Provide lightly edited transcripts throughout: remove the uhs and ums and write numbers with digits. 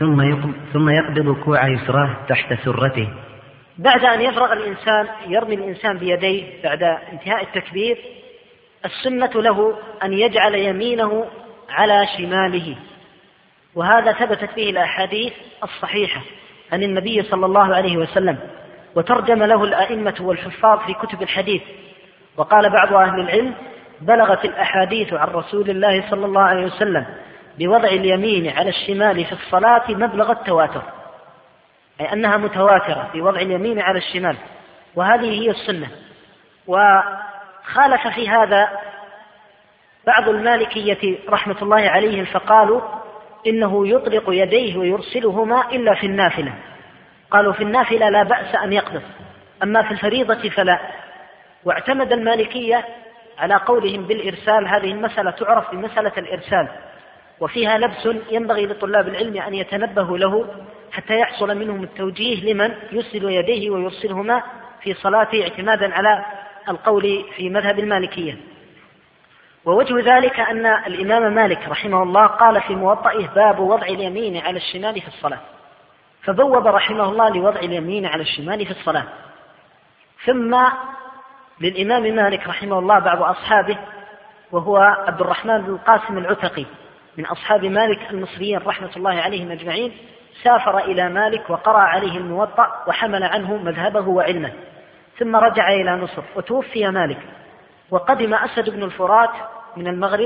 ثم يقبض كوع يسراه تحت سرته. بعد أن يفرغ الإنسان يرمي الإنسان بيديه بعد انتهاء التكبير، السنة له أن يجعل يمينه على شماله، وهذا ثبتت به الأحاديث الصحيحة عن النبي صلى الله عليه وسلم، وترجم له الأئمة والحفاظ في كتب الحديث. وقال بعض أهل العلم: بلغت الأحاديث عن رسول الله صلى الله عليه وسلم بوضع اليمين على الشمال في الصلاة مبلغ التواتر، أي أنها متواترة في وضع اليمين على الشمال، وهذه هي السنة. وخالف في هذا بعض المالكية رحمة الله عليهم، فقالوا إنه يطلق يديه ويرسلهما إلا في النافلة. قالوا في النافلة لا بأس أن يقبض، أما في الفريضة فلا. واعتمد المالكية على قولهم بالإرسال. هذه المسألة تعرف بمسألة الإرسال، وفيها لبس ينبغي لطلاب العلم أن يتنبهوا له حتى يحصل منهم التوجيه لمن يرسل يديه ويرسلهما في صلاته، اعتمادا على القول في مذهب المالكية. ووجه ذلك أن الإمام مالك رحمه الله قال في موطئه: باب وضع اليمين على الشمال في الصلاة، فبوب رحمه الله لوضع اليمين على الشمال في الصلاة. ثم للإمام مالك رحمه الله بعض أصحابه، وهو عبد الرحمن بن القاسم العتقي من أصحاب مالك المصريين رحمة الله عليهم أجمعين، سافر إلى مالك وقرأ عليه الموطأ وحمل عنه مذهبه وعلمه، ثم رجع إلى مصر وتوفي مالك. وقدم أسد بن الفرات من المغرب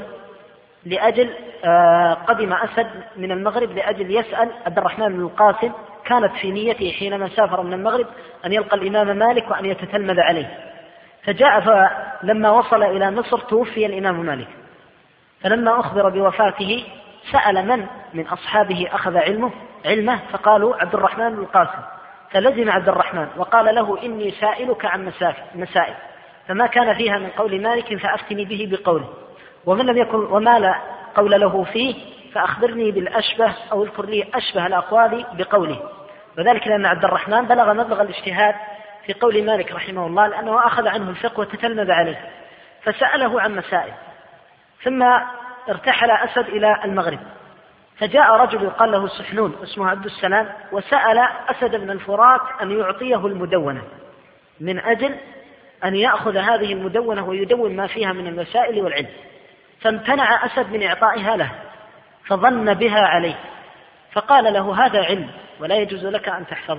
لأجل يسأل عبد الرحمن بن القاسم. كانت في نيته حينما سافر من المغرب أن يلقى الإمام مالك وأن يتتلمذ عليه، فجاء. فلما وصل إلى مصر توفي الإمام مالك، فلما أخبر بوفاته سأل من أصحابه أخذ علمه، فقالوا عبد الرحمن بن القاسم، فلزم عبد الرحمن وقال له: إني سائلك عن مسائل، فما كان فيها من قول مالك فأفتني به بقوله، ومن لم يكن وما لا قول له فيه فأخبرني بالأشبه أو اذكر لي أشبه الأقوال بقوله. وذلك لأن عبد الرحمن بلغ مبلغ الاجتهاد في قول مالك رحمه الله، لأنه أخذ عنه الفقه وتتلمذ عليه، فسأله عن مسائل. ثم ارتحل أسد إلى المغرب، فجاء رجل يقال له سحنون اسمه عبد السلام، وسأل أسد بن الفرات أن يعطيه المدونة من أجل أن يأخذ هذه المدونة ويدون ما فيها من المسائل والعلم، فامتنع أسد من إعطائها له، فظن بها عليه، فقال له: هذا علم ولا يجوز لك أن تحفظه.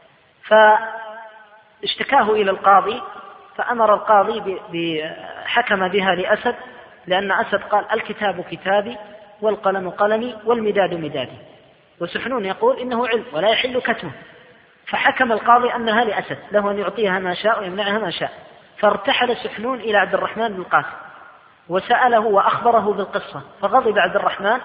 فاشتكاه إلى القاضي، فأمر القاضي حكم بها لأسد، لأن أسد قال: الكتاب كتابي والقلم قلمي والمداد مدادي. وسحنون يقول إنه علم ولا يحل كتمه، فحكم القاضي أنها لأسد، له أن يعطيها ما شاء ويمنعها ما شاء. فارتحل سحنون إلى عبد الرحمن بن القاسم وسأله وأخبره بالقصة، فغضب عبد الرحمن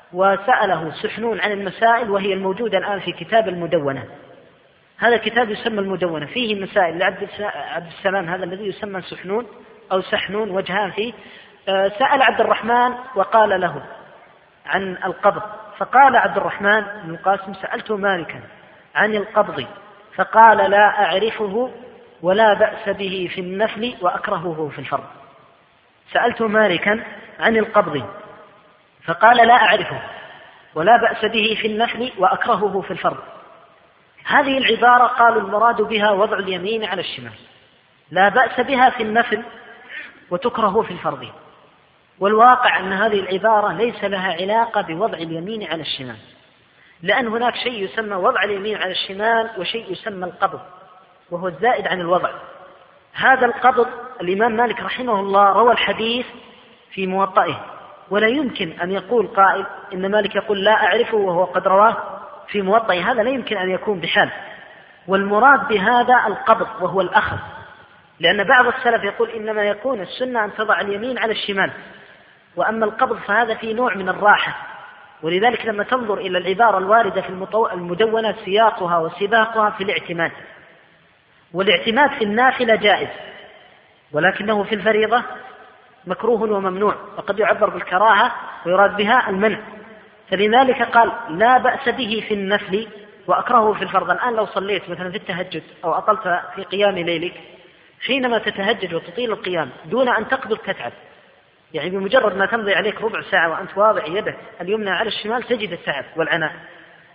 وسأله سحنون عن المسائل، وهي الموجودة الآن في كتاب المدونة. هذا كتاب يسمى المدونة، فيه مسائل لعبد السلام هذا الذي يسمى سحنون أو سحنون وجهان فيه. سأل عبد الرحمن وقال له عن القبض، فقال عبد الرحمن بن القاسم: سألت مالكا عن القبض فقال: لا أعرفه ولا بأس به في النفل وأكرهه في الفرض. سألت مالكا عن القبض فقال: لا أعرفه ولا بأس به في النفل وأكرهه في الفرض. هذه العبارة قالوا المراد بها وضع اليمين على الشمال، لا بأس بها في النفل وتكره في الفرض. والواقع أن هذه العبارة ليس لها علاقة بوضع اليمين على الشمال، لأن هناك شيء يسمى وضع اليمين على الشمال وشيء يسمى القبض، وهو الزائد عن الوضع. هذا القبض الإمام مالك رحمه الله روى الحديث في موطئه، ولا يمكن أن يقول قائل إن مالك يقول لا أعرفه وهو قد رواه في موطئه، هذا لا يمكن أن يكون بحال. والمراد بهذا القبض وهو الأخذ، لأن بعض السلف يقول إنما يكون السنة أن تضع اليمين على الشمال، وأما القبض فهذا فيه نوع من الراحة. ولذلك لما تنظر إلى العبارة الواردة في المدونة سياقها وسباقها في الاعتماد، والاعتماد في النافلة جائز، ولكنه في الفريضة مكروه وممنوع، وقد يعبر بالكراهة ويراد بها المنع. فلذلك قال: لا بأس به في النفل وأكرهه في الفرض. الآن لو صليت مثلا في التهجد أو أطلت في قيام ليلك، حينما تتهجد وتطيل القيام دون أن تقدر تتعب، يعني بمجرد ما تمضي عليك ربع ساعة وأنت واضع يدك اليمنى على الشمال تجد التعب والعناء،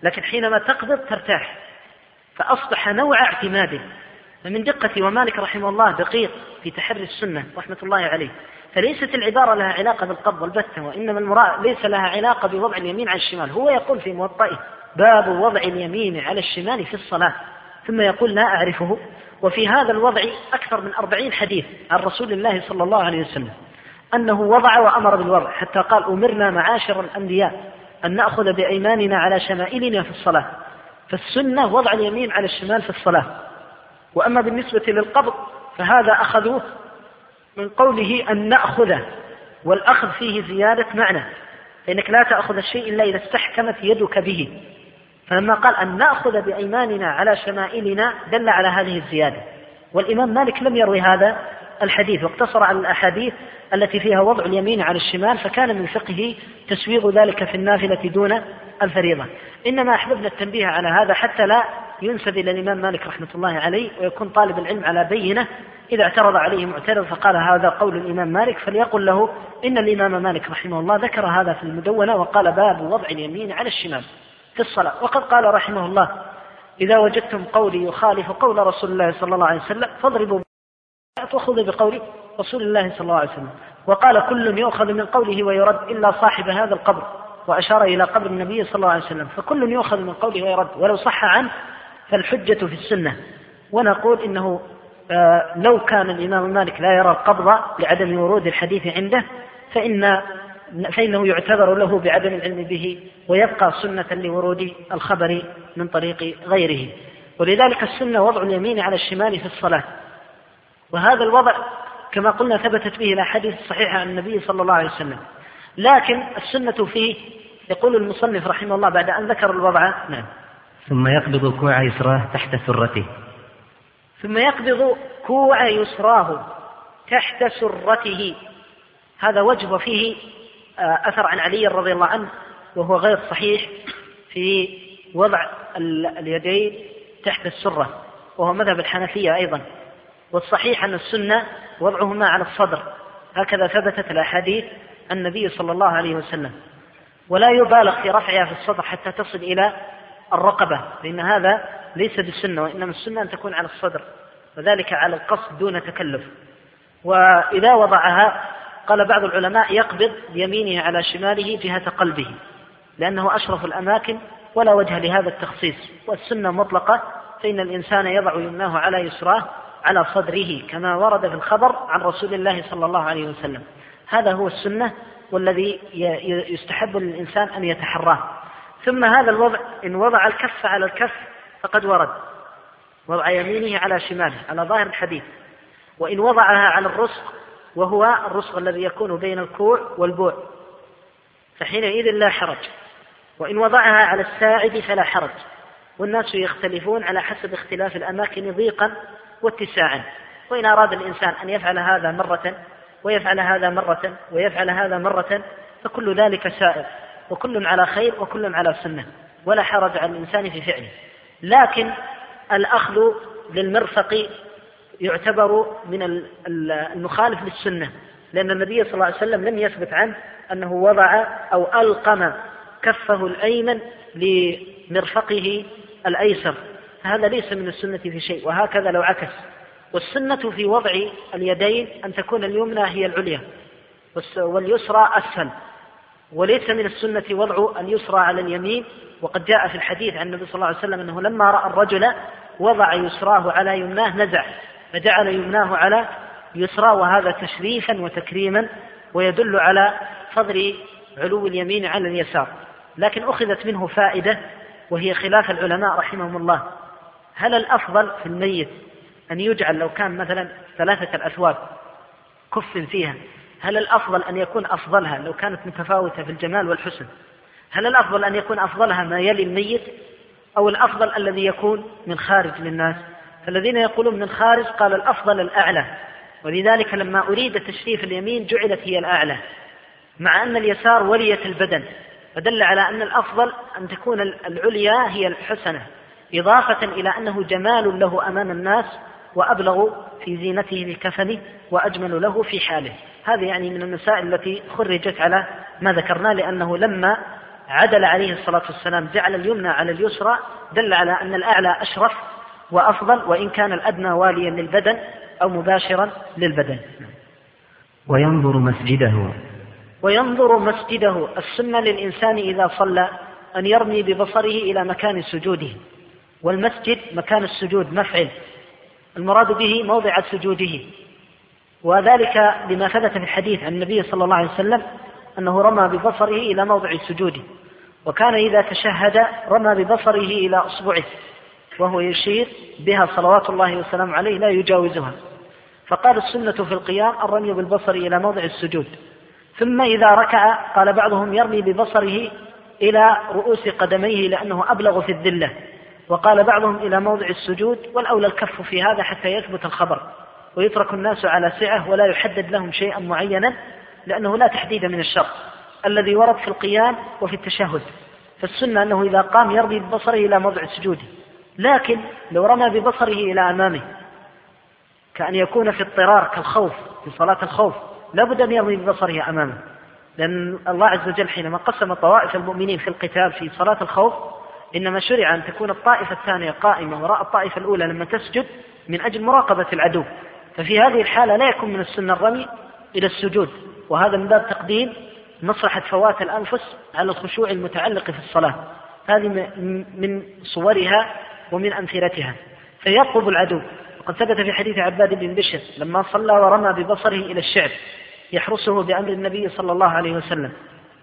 لكن حينما تقبض ترتاح، فأصبح نوع اعتماد. فمن دقة ومالك رحمه الله دقيق في تحري السنة رحمة الله عليه، فليست العبارة لها علاقة بالقبض البتة، وإنما المراد ليس لها علاقة بوضع اليمين على الشمال. هو يقول في موطئه باب وضع اليمين على الشمال في الصلاة، ثم يقول لا أعرفه. وفي هذا الوضع أكثر من 40 حديث عن رسول الله صلى الله عليه وسلم أنه وضع وأمر بالوضع، حتى قال أمرنا معاشر الأنبياء أن نأخذ بأيماننا على شمائلنا في الصلاة. فالسنة وضع اليمين على الشمال في الصلاة. وأما بالنسبة للقبض فهذا أخذوه من قوله أن نأخذه، والأخذ فيه زيادة معنى، فإنك لا تأخذ الشيء إلا إذا استحكمت يدك به. فلما قال أن نأخذ بأيماننا على شمائلنا دل على هذه الزيادة. والإمام مالك لم يروي هذا الحديث، واقتصر على الأحاديث التي فيها وضع اليمين على الشمال، فكان من فقهه تسويغ ذلك في النافلة دون الفريضة. إنما أحببنا التنبيه على هذا حتى لا ينسب إلى الإمام مالك رحمة الله عليه، ويكون طالب العلم على بينة إذا اعترض عليه معترض فقال هذا قول الإمام مالك، فليقل له إن الإمام مالك رحمه الله ذكر هذا في المدونة وقال باب وضع اليمين على الشمال في الصلاة. وقد قال رحمه الله إذا وجدتم قولي يخالف قول رسول الله صلى الله عليه وسلم فاضربوا وخذوا بقول رسول الله صلى الله عليه وسلم. وقال كل يؤخذ من قوله ويرد إلا صاحب هذا القبر، وأشار إلى قبر النبي صلى الله عليه وسلم، فكل يؤخذ من قوله ويرد ولو صح عنه فالحجة في السنة. ونقول إنه لو كان الإمام مالك لا يرى القبض لعدم ورود الحديث عنده فإنه يعتبر له بعدم العلم به، ويبقى سنة لورود الخبر من طريق غيره. ولذلك السنة وضع اليمين على الشمال في الصلاة، وهذا الوضع كما قلنا ثبتت به الأحاديث الصحيحة عن النبي صلى الله عليه وسلم. لكن السنة فيه يقول المصنف رحمه الله بعد أن ذكر الوضع نعم ثم يقبض كوع يسراه تحت سرته. ثم يقبض كوع يسراه تحت سرته. هذا وجه فيه أثر عن علي رضي الله عنه وهو غير صحيح في وضع اليدين تحت السرة، وهو مذهب الحنفية أيضا. والصحيح أن السنة وضعهما على الصدر، هكذا ثبتت الأحاديث النبي صلى الله عليه وسلم. ولا يبالغ في رفعها في الصدر حتى تصل إلى الرقبة، لأن هذا ليس بالسنة، وإنما السنة أن تكون على الصدر، وذلك على القصد دون تكلف. وإذا وضعها قال بعض العلماء يقبض بيمينه على شماله جهة قلبه، لأنه أشرف الأماكن ولا وجه لهذا التخصيص. والسنة مطلقة، فإن الإنسان يضع يمناه على يسراه على صدره كما ورد في الخبر عن رسول الله صلى الله عليه وسلم. هذا هو السنة والذي يستحب للإنسان أن يتحراه. ثم هذا الوضع إن وضع الكف على الكف فقد ورد وضع يمينه على شماله على ظاهر الحديث. وإن وضعها على الرسغ، وهو الرسغ الذي يكون بين الكوع والبوع، فحينئذ لا حرج. وإن وضعها على الساعد فلا حرج. والناس يختلفون على حسب اختلاف الأماكن ضيقا واتساعا. وإن أراد الإنسان أن يفعل هذا مرة ويفعل هذا مرة ويفعل هذا مرة فكل ذلك سائر، وكل على خير وكل على سنة، ولا حرج على الإنسان في فعله. لكن الأخذ للمرفق يعتبر من المخالف للسنة، لأن النبي صلى الله عليه وسلم لم يثبت عنه أنه وضع أو ألقم كفه الأيمن لمرفقه الأيسر، هذا ليس من السنة في شيء. وهكذا لو عكس. والسنة في وضع اليدين أن تكون اليمنى هي العليا واليسرى أسفل، وليس من السنة وضع اليسرى على اليمين. وقد جاء في الحديث عن النبي صلى الله عليه وسلم أنه لما رأى الرجل وضع يسراه على يمناه نزع فجعل يمناه على يسرى، وهذا تشريفا وتكريما ويدل على فضل علو اليمين على اليسار. لكن أخذت منه فائدة وهي خلاف العلماء رحمهم الله. هل الأفضل في الميت أن يجعل لو كان مثلا 3 أثواب كف فيها، هل الأفضل أن يكون أفضلها لو كانت متفاوتة في الجمال والحسن، هل الأفضل أن يكون أفضلها ما يلي الميت، أو الأفضل الذي يكون من خارج للناس؟ فالذين يقولون من خارج قال الأفضل الأعلى، ولذلك لما أريد تشريف اليمين جعلت هي الأعلى، مع أن اليسار ولية البدن، فدل على أن الأفضل أن تكون العليا هي الحسنة، إضافة إلى أنه جمال له أمام الناس وأبلغ في زينته بكفنه وأجمل له في حاله. هذه يعني من المسائل التي خرجت على ما ذكرنا، لأنه لما عدل عليه الصلاة والسلام، جعل اليمنى على اليسرى، دل على أن الأعلى أشرف وأفضل، وإن كان الأدنى واليا للبدن أو مباشرا للبدن. وينظر مسجده. السنة للإنسان إذا صلى أن يرمي ببصره إلى مكان سجوده، والمسجد مكان السجود مفعل، المراد به موضع سجوده، وذلك لما ثبت في الحديث عن النبي صلى الله عليه وسلم أنه رمى ببصره إلى موضع سجوده، وكان إذا تشهد رمى ببصره إلى أصبعه وهو يشير بها صلوات الله وسلامه عليه لا يجاوزها. فقال السنة في القيام الرمي بالبصر إلى موضع السجود. ثم إذا ركع قال بعضهم يرمي ببصره إلى رؤوس قدميه لأنه أبلغ في الذلة، وقال بعضهم إلى موضع السجود، والأولى الكف في هذا حتى يثبت الخبر ويترك الناس على سعة ولا يحدد لهم شيئا معينا، لأنه لا تحديد من الشرع الذي ورد في القيام وفي التشهد. فالسنة أنه إذا قام يرمي ببصره إلى موضع سجوده، لكن لو رمى ببصره إلى أمامه كأن يكون في اضطرار كالخوف في صلاة الخوف لابد أن يرمي ببصره أمامه، لأن الله عز وجل حينما قسم طوائف المؤمنين في القتال في صلاة الخوف إنما شرع أن تكون الطائفة الثانية قائمة وراء الطائفة الأولى لما تسجد من أجل مراقبة العدو. ففي هذه الحالة لا يكون من السنة الرمي إلى السجود، وهذا من باب تقديم مصلحة فوات الأنفس على الخشوع المتعلق في الصلاة. هذه من صورها ومن أمثلتها. فيرقب العدو، وقد ثبت في حديث عباد بن بشر لما صلى ورمى ببصره إلى الشعب يحرسه بأمر النبي صلى الله عليه وسلم.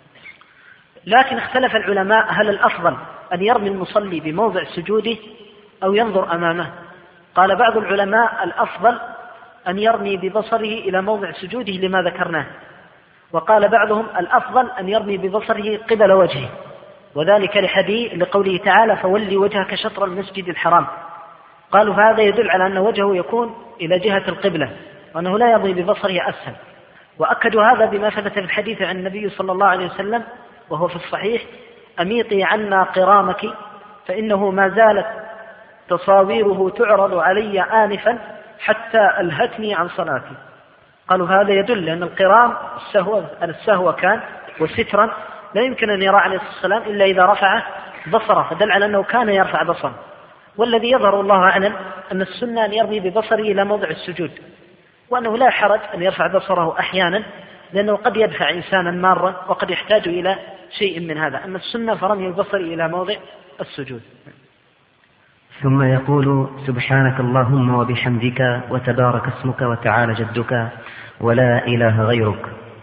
لكن اختلف العلماء هل الأفضل أن يرمي المصلي بموضع سجوده أو ينظر أمامه. قال بعض العلماء الأفضل أن يرمي ببصره إلى موضع سجوده لما ذكرناه، وقال بعضهم الأفضل أن يرمي ببصره قبل وجهه، وذلك لقوله تعالى فولي وجهك شطر المسجد الحرام. قالوا فهذا يدل على أن وجهه يكون إلى جهة القبلة وأنه لا يرمي ببصره أسهل، وأكدوا هذا بما ثبت في الحديث عن النبي صلى الله عليه وسلم وهو في الصحيح أميطي عنا قرامك فإنه ما زالت تصاويره تعرض علي آنفا حتى ألهتني عن صلاتي. قالوا هذا يدل أن القرام السهو كان وسترا لا يمكن أن يرى عليه الصلاة والسلام إلا إذا رفع بصره، فدل على أنه كان يرفع بصره. والذي يظهر الله أعلم أن السنة أن يرمي ببصره إلى موضع السجود، وأنه لا حرج أن يرفع بصره أحيانا لأنه قد يدفع إنسانا مارا وقد يحتاج إلى شيء من هذا. أما السنة فرمي البصر إلى موضع السجود. ثم يقول سبحانك اللهم وبحمدك وتبارك اسمك وتعالى جدك ولا إله غيرك.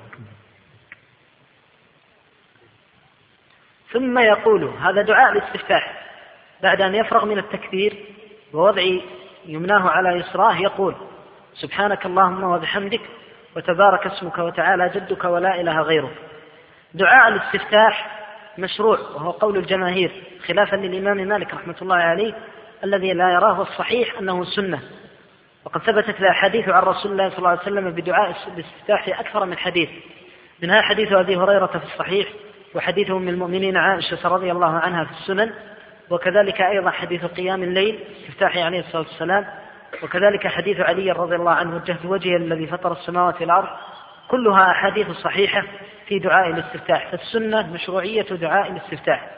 ثم يقول، هذا دعاء الاستفتاح بعد أن يفرغ من التكبير ووضع يمناه على يسراه، يقول سبحانك اللهم وبحمدك وتبارك اسمك وتعالى جدك ولا إله غيرك. دعاء الاستفتاح مشروع، وهو قول الجماهير خلافا للإمام مالك رحمة الله عليه الذي لا يراه الصحيح أنه سنة، وقد ثبتت الأحاديث عن رسول الله صلى الله عليه وسلم بدعاء الاستفتاح في أكثر من حديث، منها حديث أبي هريرة في الصحيح، وحديث أم المؤمنين عائشة رضي الله عنها في السنن، وكذلك أيضا حديث قيام الليل استفتاحه عليه الصلاة والسلام، وكذلك حديث علي رضي الله عنه وجهت وجهي الذي فطر السماوات والأرض، كلها أحاديث صحيحة في دعاء الاستفتاح. فالسنة مشروعية دعاء الاستفتاح.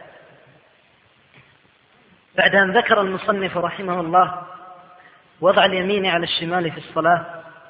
بعد أن ذكر المصنف رحمه الله وضع اليمين على الشمال في الصلاة،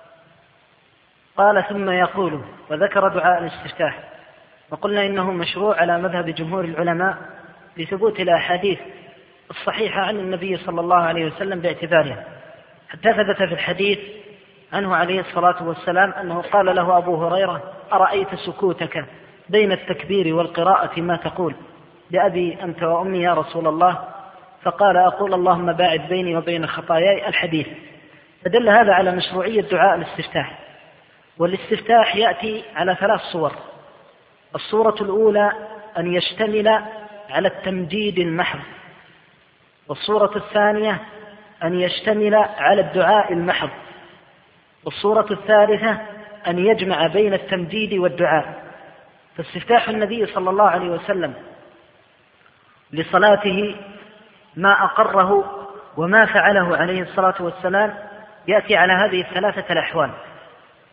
قال ثم يقول، وذكر دعاء الاستفتاح، وقلنا إنه مشروع على مذهب جمهور العلماء لثبوت الأحاديث الصحيحة عن النبي صلى الله عليه وسلم باعتبارها، حتى ثبت في الحديث عنه عليه الصلاة والسلام أنه قال له أبو هريرة أرأيت سكوتك بين التكبير والقراءة ما تقول؟ بأبي أنت وأمي يا رسول الله. فقال أقول اللهم باعد بيني وبين خطاياي الحديث. فدل هذا على مشروعية دعاء الاستفتاح. والاستفتاح يأتي على 3 صور. الصورة الأولى أن يشتمل على التمجيد المحض، والصورة الثانية أن يشتمل على الدعاء المحض، والصورة الثالثة أن يجمع بين التمجيد والدعاء. فاستفتاح النبي صلى الله عليه وسلم لصلاته ما أقره وما فعله عليه الصلاة والسلام يأتي على هذه 3 الأحوال: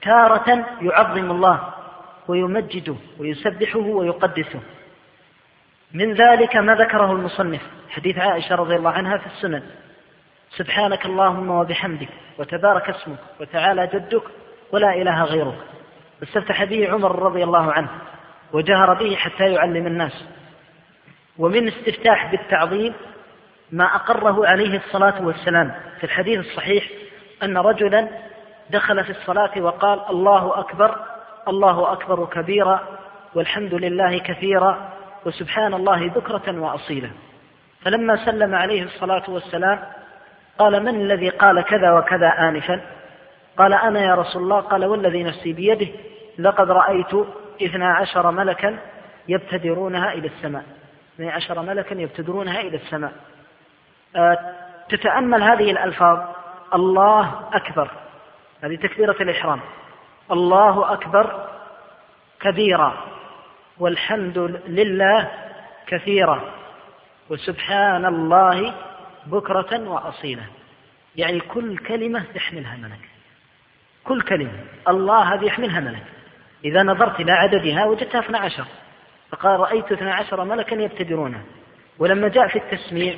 تارة يعظم الله ويمجده ويسبحه ويقدسه، من ذلك ما ذكره المصنف حديث عائشة رضي الله عنها في السنن: سبحانك اللهم وبحمدك وتبارك اسمك وتعالى جدك ولا إله غيرك. استفتح به عمر رضي الله عنه وجهر به حتى يعلم الناس. ومن استفتاح بالتعظيم ما أقره عليه الصلاة والسلام في الحديث الصحيح أن رجلا دخل في الصلاة وقال: الله أكبر الله أكبر كبيرا والحمد لله كثيرا وسبحان الله بكرة وأصيلا. فلما سلم عليه الصلاة والسلام قال: من الذي قال كذا وكذا آنفا؟ قال: أنا يا رسول الله. قال: والذي نفسي بيده لقد رأيت 12 ملكا يبتدرونها إلى السماء. 12 ملكا يبتدرونها إلى السماء. تتأمل هذه الألفاظ: الله أكبر، هذه تكبيرة الإحرام، الله أكبر كبيرا والحمد لله كثيرا وسبحان الله بكرة وأصيلا. يعني كل كلمة يحملها ملك، كل كلمة الله هذه يحملها ملك. إذا نظرت إلى عددها وجدتها 12، فقال: رأيت 12 ملكا يبتدرونها. ولما جاء في التسميع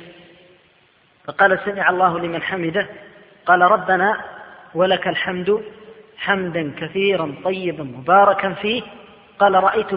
فقال: سمع الله لمن حمده، قال: ربنا ولك الحمد حمدا كثيرا طيبا مباركا فيه، قال: رأيت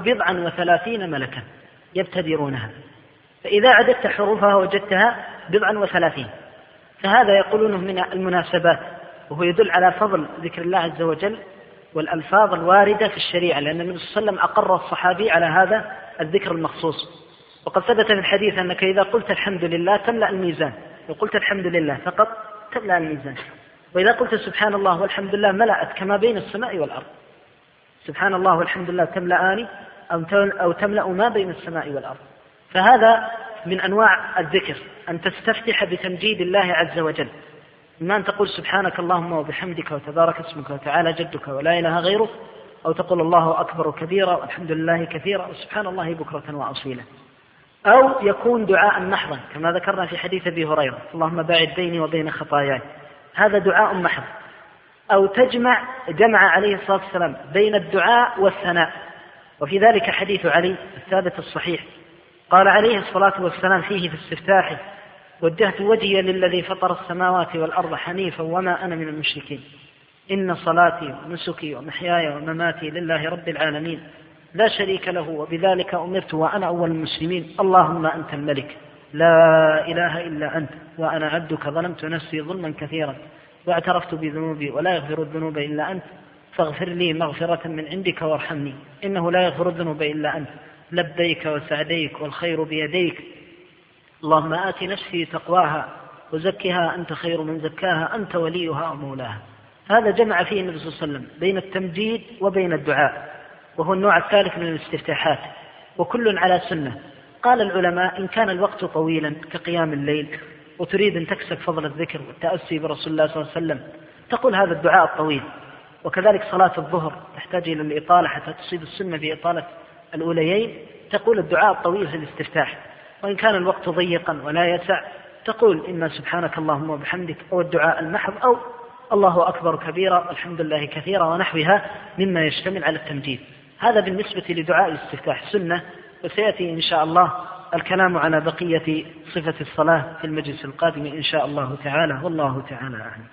37 ملكا يبتدرونها. فإذا عددت حروفها وجدتها 37. فهذا يقولونه من المناسبات، وهو يدل على فضل ذكر الله عز وجل والألفاظ الواردة في الشريعة، لأن النبي صلى الله عليه وسلم أقر الصحابي على هذا الذكر المخصوص. وقد ثبت في الحديث أنك إذا قلت الحمد لله تملأ الميزان، وقلت الحمد لله فقط تملأ الميزان، وإذا قلت سبحان الله والحمد لله ملأت كما بين السماء والأرض. سبحان الله والحمد لله تملأان أو تملأ ما بين السماء والأرض. فهذا من أنواع الذكر، أن تستفتح بتمجيد الله عز وجل، إما أن تقول سبحانك اللهم وبحمدك وتبارك اسمك وتعالى جدك ولا إله غيرك، أو تقول الله أكبر كبيرا والحمد لله كثيرا وسبحان الله بكرة وأصيلا. أو يكون دعاء محضا كما ذكرنا في حديث أبي هريرة: اللهم باعد بيني وبين خطاياي. هذا دعاء محض. أو جمع عليه الصلاة والسلام بين الدعاء والثناء، وفي ذلك حديث علي الثابت الصحيح قال عليه الصلاة والسلام فيه في استفتاحه: وجهت وجهي للذي فطر السماوات والأرض حنيفا وما أنا من المشركين، إن صلاتي ونسكي ومحياي ومماتي لله رب العالمين لا شريك له وبذلك أمرت وأنا أول المسلمين، اللهم أنت الملك لا إله إلا أنت وأنا عبدك ظلمت نفسي ظلما كثيرا واعترفت بذنوبي ولا يغفر الذنوب إلا أنت فاغفر لي مغفرة من عندك وارحمني إنه لا يغفر الذنوب إلا أنت لبيك وسعديك والخير بيديك، اللهم آت نفسي تقواها وزكها أنت خير من زكاها أنت وليها ومولاها. هذا جمع فيه النبي صلى الله عليه وسلم بين التمجيد وبين الدعاء، وهو النوع الثالث من الاستفتاحات، وكل على سنة. قال العلماء: إن كان الوقت طويلا كقيام الليل وتريد أن تكسب فضل الذكر والتأسي برسول الله صلى الله عليه وسلم تقول هذا الدعاء الطويل. وكذلك صلاة الظهر تحتاج إلى الإطالة حتى تصيب السنة بإطالة الأوليين، تقول الدعاء الطويل في الاستفتاح. وإن كان الوقت ضيقا ولا يسع تقول إما سبحانك اللهم وبحمدك أو الدعاء المحض أو الله أكبر كبيرا والحمد لله كثيرا ونحوها مما يشتمل على التمجيد. هذا بالنسبة لدعاء الاستفتاح سنة، وسيأتي إن شاء الله الكلام على بقية صفة الصلاة في المجلس القادم إن شاء الله تعالى، والله تعالى أعلم.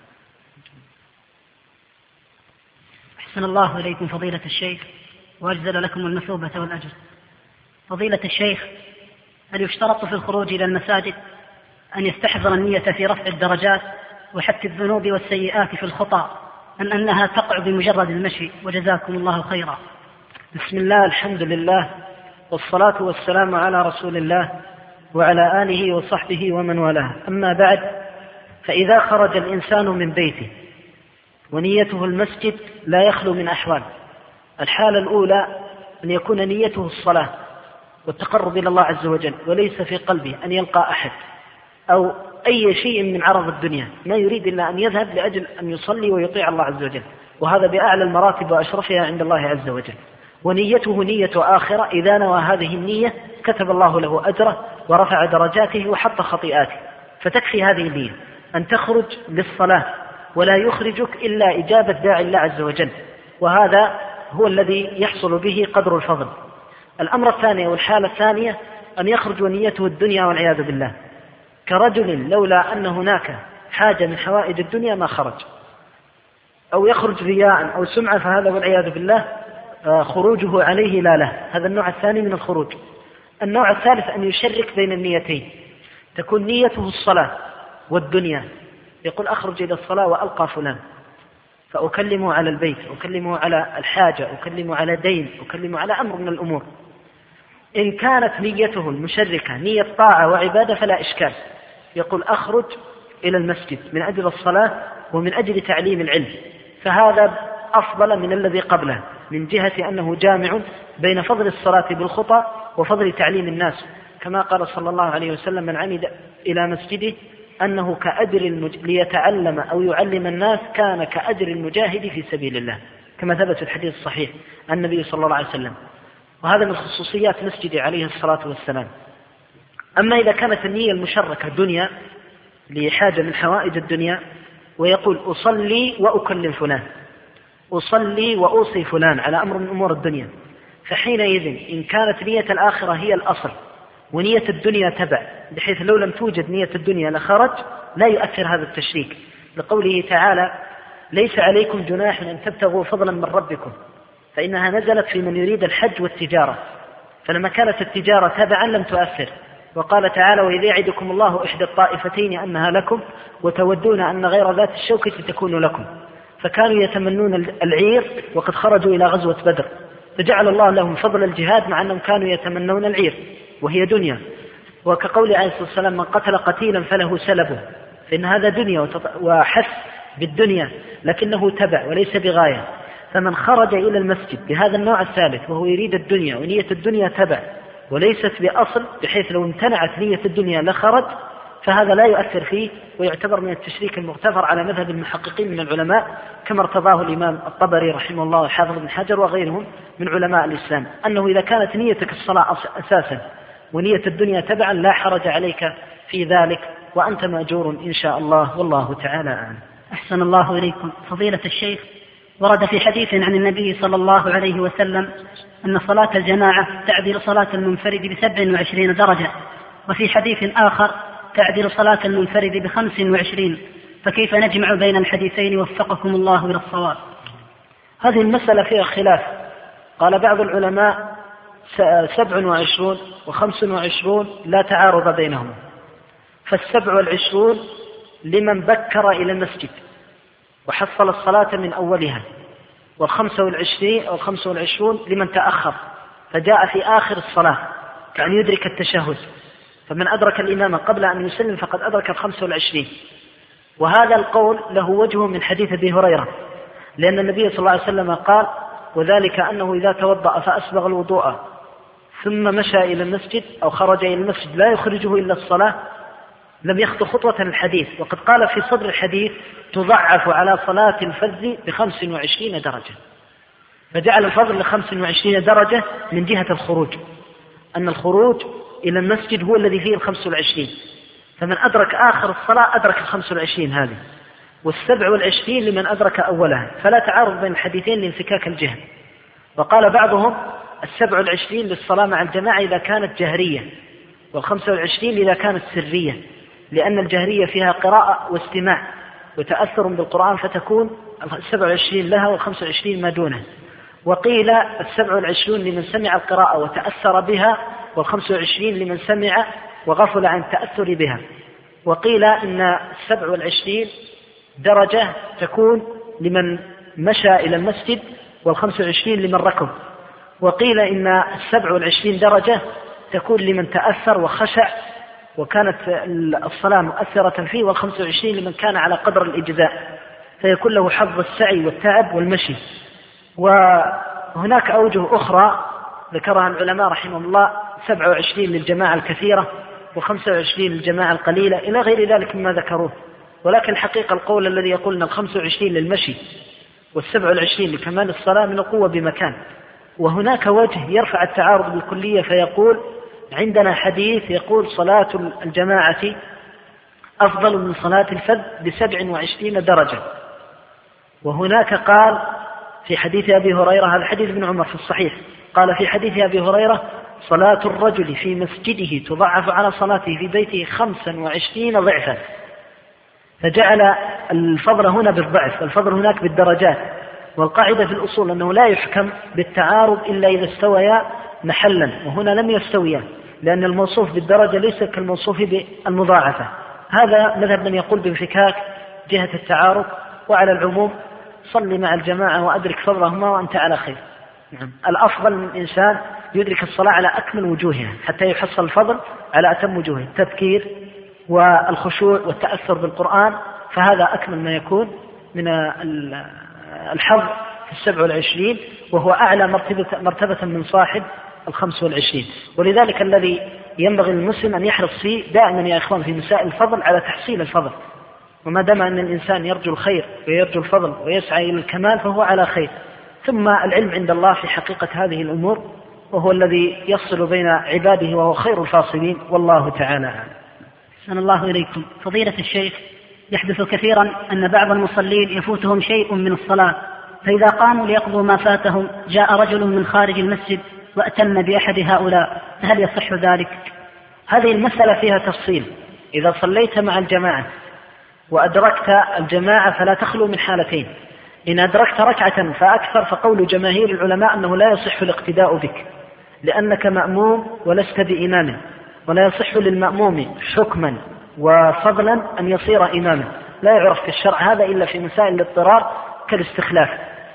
أحسن الله إليكم فضيلة الشيخ وأجزل لكم المثوبة والأجر. فضيلة الشيخ، هل يشترط في الخروج إلى المساجد أن يستحضر النية في رفع الدرجات وحث الذنوب والسيئات في الخطى أم أنها تقع بمجرد المشي؟ وجزاكم الله خيرا. بسم الله، الحمد لله، والصلاة والسلام على رسول الله وعلى آله وصحبه ومن والاه. أما بعد، فإذا خرج الإنسان من بيته ونيته المسجد لا يخلو من أحوال. الحالة الأولى أن يكون نيته الصلاة والتقرب إلى الله عز وجل، وليس في قلبه أن يلقى أحد أو أي شيء من عرض الدنيا، ما يريد إلا أن يذهب لأجل أن يصلي ويطيع الله عز وجل، وهذا بأعلى المراتب وأشرفها عند الله عز وجل. ونيته نية آخرة، إذا نوى هذه النية كتب الله له أجره ورفع درجاته وحط خطيئاته. فتكفي هذه النية أن تخرج للصلاة، ولا يخرجك إلا إجابة داعي الله عز وجل، وهذا هو الذي يحصل به قدر الفضل. الأمر الثاني والحالة الثانية أن يخرج ونيته الدنيا والعياذ بالله، كرجل لولا أن هناك حاجة من حوائج الدنيا ما خرج، أو يخرج رياء أو سمعة، فهذا والعياذ بالله خروجه عليه لا له. هذا النوع الثاني من الخروج. النوع الثالث أن يشرك بين النيتين، تكون نيته الصلاة والدنيا، يقول أخرج إلى الصلاة وألقى فلان فأكلمه على البيت، أكلمه على الحاجة، أكلمه على دين، أكلمه على أمر من الأمور. إن كانت نيته المشركة نية طاعة وعبادة فلا إشكال، يقول أخرج إلى المسجد من أجل الصلاة ومن أجل تعليم العلم، فهذا أفضل من الذي قبله من جهة أنه جامع بين فضل الصلاة بالخطى وفضل تعليم الناس، كما قال صلى الله عليه وسلم: من عمد إلى مسجده أنه كأجر ليتعلم أو يعلم الناس كان كأجر المجاهد في سبيل الله، كما ثبت في الحديث الصحيح عن النبي صلى الله عليه وسلم. وهذا من خصوصيات مسجده عليه الصلاة والسلام. أما إذا كانت النية المشركة دنيا لحاجة من حوائج الدنيا، ويقول أصلي وأكلم فلان، أصلي وأوصي فلان على أمر من أمور الدنيا، فحينئذ إن كانت نية الآخرة هي الأصل ونية الدنيا تبع، بحيث لو لم توجد نية الدنيا لخرج، لا يؤثر هذا التشريك، لقوله تعالى: ليس عليكم جناح أن تبتغوا فضلا من ربكم، فإنها نزلت في من يريد الحج والتجارة، فلما كانت التجارة تبعا لم تؤثر. وقال تعالى: وإذ يعدكم الله إحدى الطائفتين أنها لكم وتودون أن غير ذات الشوكة تكون لكم، فكانوا يتمنون العير وقد خرجوا إلى غزوة بدر، فجعل الله لهم فضل الجهاد مع أنهم كانوا يتمنون العير وهي دنيا. وكقول عليه الصلاة والسلام: من قتل قتيلا فله سلبه، فإن هذا دنيا وحث بالدنيا لكنه تبع وليس بغاية. فمن خرج إلى المسجد بهذا النوع الثالث وهو يريد الدنيا ونية الدنيا تبع وليست بأصل، بحيث لو امتنعت نية الدنيا لخرج، فهذا لا يؤثر فيه ويعتبر من التشريك المغتفر على مذهب المحققين من العلماء، كما ارتضاه الإمام الطبري رحمه الله وحافظ بن حجر وغيرهم من علماء الإسلام، أنه إذا كانت نيتك الصلاة أساسا ونية الدنيا تبعا لا حرج عليك في ذلك، وأنت مأجور إن شاء الله، والله تعالى أعلم. أحسن الله إليكم. فضيلة الشيخ، ورد في حديث عن النبي صلى الله عليه وسلم أن صلاة الجماعة تعدل صلاة المنفرد ب27 درجة، وفي حديث آخر تعدل صلاة المنفرد ب25، فكيف نجمع بين الحديثين وفقكم الله إلى الصواب؟ هذه المسألة فيها خلاف. قال بعض العلماء 27 و25 لا تعارض بينهم، ف27 لمن بكر إلى المسجد وحصل الصلاة من أولها، وال25 لمن تأخر فجاء في آخر الصلاة كأن يدرك التشهد، فمن أدرك الإمام قبل أن يسلم فقد أدرك 25. وهذا القول له وجه من حديث أبي هريرة، لأن النبي صلى الله عليه وسلم قال: وذلك أنه إذا توضأ فأسبغ الوضوء ثم مشى إلى المسجد أو خرج إلى المسجد لا يخرجه إلا الصلاة لم يخطو خطوة الحديث. وقد قال في صدر الحديث: تضعف على صلاة الفذ ب25 درجة، فجعل الفضل ل25 درجة من جهة الخروج، أن الخروج إلى المسجد هو الذي فيه 25، فمن أدرك آخر الصلاة أدرك 25 هذه، وال27 لمن أدرك أولها، فلا تعارض بين الحديثين لانفكاك الجهل. وقال بعضهم 27 للصلاة مع الجماعة إذا كانت جهرية، وال25 إذا كانت سرية، لأن الجهرية فيها قراءة واستماع وتأثر بالقرآن، فتكون 27 لها و25 ما دونها. وقيل 27 لمن سمع القراءة وتأثر بها، وال25 لمن سمع وغفل عن التأثر بها. وقيل إن 27 درجة تكون لمن مشى إلى المسجد، وال25 لمن ركض. وقيل إن 27 درجة تكون لمن تأثر وخشع وكانت الصلاة مؤثرة فيه، وال25 لمن كان على قدر الإجزاء، فيكون له حظ السعي والتعب والمشي. وهناك أوجه أخرى ذكرها العلماء رحمه الله: 27 للجماعة الكثيرة، و25 للجماعة القليلة، إلى غير ذلك مما ذكروه. ولكن الحقيقة القول الذي يقول أن 25 للمشي وال27 لكمال الصلاة من القوة بمكان. وهناك وجه يرفع التعارض بالكلية، فيقول: عندنا حديث يقول صلاة الجماعة أفضل من صلاة الفذ ب27 درجة. وهناك قال في حديث أبي هريرة، هذا حديث ابن عمر في الصحيح، قال في حديث أبي هريرة: صلاة الرجل في مسجده تضعف على صلاته في بيته 25 ضعفا، فجعل الفضل هنا بالضعف، الفضل هناك بالدرجات. والقاعدة في الأصول أنه لا يحكم بالتعارض إلا إذا استويا محلا، وهنا لم يستويا، لأن الموصوف بالدرجة ليس كالموصوف بالمضاعفة. هذا مذهب من يقول بانفكاك جهة التعارض. وعلى العموم صل مع الجماعة وأدرك فضلهما وأنت على خير. الأفضل من الإنسان يدرك الصلاة على أكمل وجوهها حتى يحصل الفضل على أتم وجوهه، التذكير والخشوع والتأثر بالقرآن، فهذا أكمل ما يكون من الحظ في 27، وهو أعلى مرتبة من صاحب 25. ولذلك الذي ينبغي للمسلم أن يحرص فيه دائما يا إخوان في مسائل الفضل على تحصيل الفضل، وما دام أن الإنسان يرجو الخير ويرجو الفضل ويسعى إلى الكمال فهو على خير. ثم العلم عند الله في حقيقة هذه الأمور، وهو الذي يفصل بين عباده وهو خير الفاصلين، والله تعالى أعلم. أحسن الله إليكم. فضيلة الشيخ، يحدث كثيرا أن بعض المصلين يفوتهم شيء من الصلاة، فإذا قاموا ليقضوا ما فاتهم جاء رجل من خارج المسجد وأتم بأحد هؤلاء، فهل يصح ذلك؟ هذه المسألة فيها تفصيل. إذا صليت مع الجماعة وأدركت الجماعة فلا تخلو من حالتين: إن أدركت ركعة فأكثر فقول جماهير العلماء أنه لا يصح الاقتداء بك لأنك مأموم ولست بإمام، ولا يصح للمأموم حكما وفضلا أن يصير إماما، لا يعرف في الشرع هذا إلا في مسائل الاضطرار كالاستخلاف.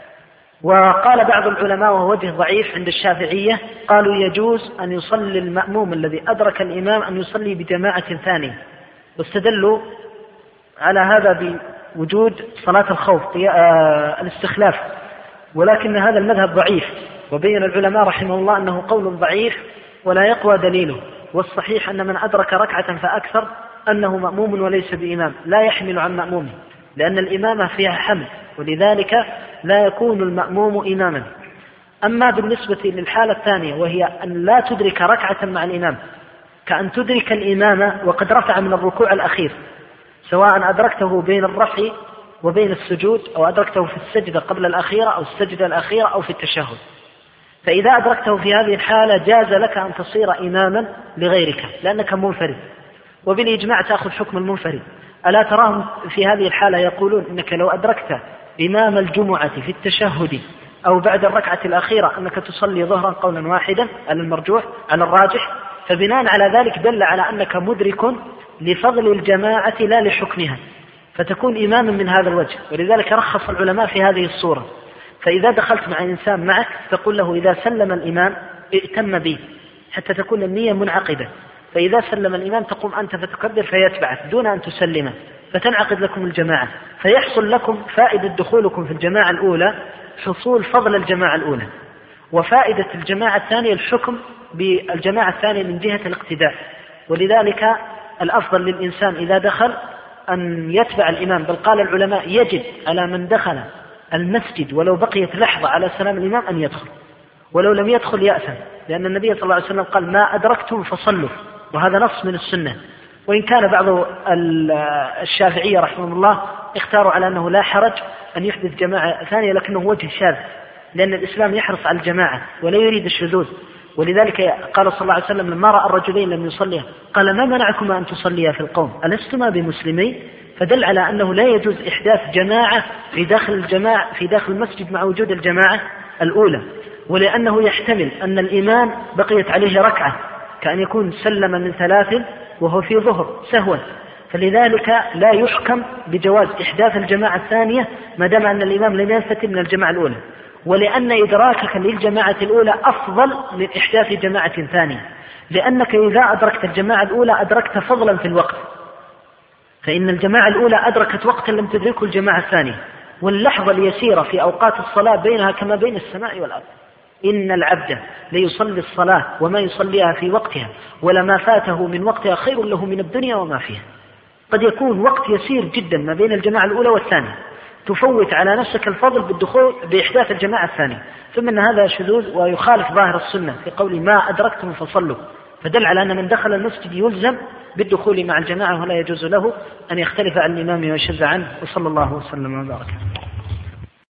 وقال بعض العلماء وهو وجه ضعيف عند الشافعية، قالوا يجوز أن يصلي المأموم الذي أدرك الإمام أن يصلي بجماعة ثانية، واستدلوا على هذا بوجود صلاة الخوف الاستخلاف، ولكن هذا المذهب ضعيف، وبين العلماء رحمه الله أنه قول ضعيف ولا يقوى دليله، والصحيح أن من أدرك ركعة فأكثر أنه مأموم وليس بإمام، لا يحمل عن مأمومه، لأن الإمامة فيها حمل، ولذلك لا يكون المأموم إماما. أما بالنسبة للحالة الثانية وهي أن لا تدرك ركعة مع الإمام، كأن تدرك الإمام وقد رفع من الركوع الأخير، سواء أدركته بين الرفع وبين السجود، أو أدركته في السجدة قبل الأخيرة أو السجدة الأخيرة أو في التشهد، فإذا أدركته في هذه الحالة جاز لك أن تصير إماما لغيرك لأنك منفرد، وبالإجماع تأخذ حكم المنفرد. ألا تراهم في هذه الحالة يقولون إنك لو أدركت إمام الجمعة في التشهد أو بعد الركعة الأخيرة أنك تصلي ظهرا قولا واحدا على المرجوح على الراجح، فبناء على ذلك دل على أنك مدرك لفضل الجماعة لا لحكمها، فتكون إماما من هذا الوجه. ولذلك رخص العلماء في هذه الصورة، فإذا دخلت مع إنسان معك تقول له إذا سلم الإمام ائتم به حتى تكون النية منعقدة، فإذا سلم الإمام تقوم أنت فتكبر فيتبعك دون أن تسلمه، فتنعقد لكم الجماعة، فيحصل لكم فائدة دخولكم في الجماعة الأولى حصول فضل الجماعة الأولى، وفائدة الجماعة الثانية الحكم بالجماعة الثانية من جهة الاقتداء. ولذلك الأفضل للإنسان إذا دخل أن يتبع الإمام، بل قال العلماء يجب على من دخل المسجد ولو بقيت لحظة على سلام الإمام أن يدخل، ولو لم يدخل يأثم، لأن النبي صلى الله عليه وسلم قال ما أدركتم فصلوا، وهذا نص من السنة. وإن كان بعض الشافعية رحمه الله اختاروا على أنه لا حرج أن يحدث جماعة ثانية، لكنه وجه شاذ، لأن الإسلام يحرص على الجماعة ولا يريد الشذوذ. ولذلك قال صلى الله عليه وسلم لما رأى الرجلين لم يصليا قال ما منعكما أن تصليا في القوم ألستما بمسلمين؟ فدل على أنه لا يجوز إحداث جماعة في داخل المسجد مع وجود الجماعة الأولى، ولأنه يحتمل أن الإمام بقيت عليه ركعة، كأن يكون سلم من 3 وهو في ظهر سهوا، فلذلك لا يحكم بجواز إحداث الجماعة الثانية ما دام أن الإمام لم ينفتل من الجماعة الأولى، ولأن إدراكك للجماعة الأولى أفضل من إحداث جماعة ثانية، لأنك إذا أدركت الجماعة الأولى أدركت فضلا في الوقت، فإن الجماعة الأولى أدركت وقتا لم تدركه الجماعة الثانية، واللحظة اليسيرة في أوقات الصلاة بينها كما بين السماء والأرض. إن العبد ليصلي الصلاة وما يصليها في وقتها ولما فاته من وقتها خير له من الدنيا وما فيها. قد يكون وقت يسير جدا ما بين الجماعة الأولى والثانية، تفوت على نفسك الفضل بالدخول بإحداث الجماعة الثانية، ثم أن هذا شذوذ ويخالف ظاهر السنة في قول ما أدركتم فصلوا، فدل على أن من دخل المسجد يلزم بالدخول مع الجماعة ولا يجوز له أن يختلف عن الإمام ويشذ عنه. وصلى الله وسلم وبارك.